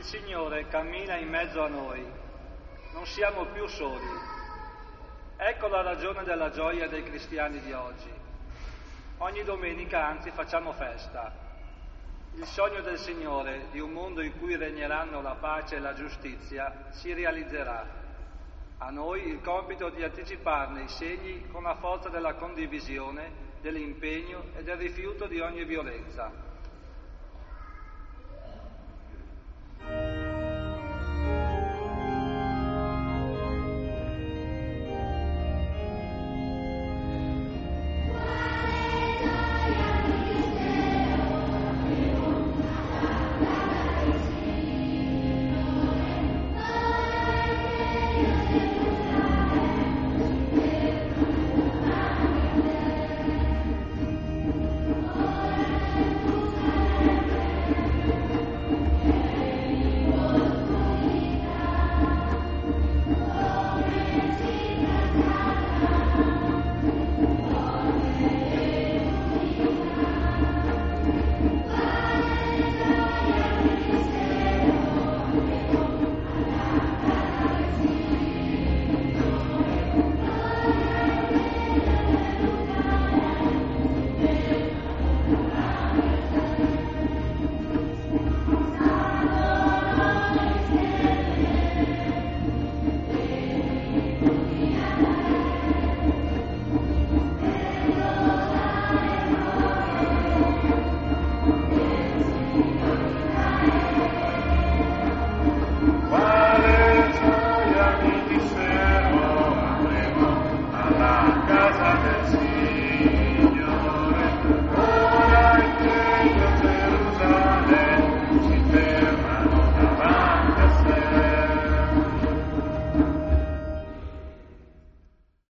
Signore cammina in mezzo a noi, non siamo più soli. Ecco la ragione della gioia dei cristiani di oggi. Ogni domenica, anzi, facciamo festa. Il sogno del Signore di un mondo in cui regneranno la pace e la giustizia si realizzerà. A noi il compito di anticiparne i segni con la forza della condivisione, dell'impegno e del rifiuto di ogni violenza.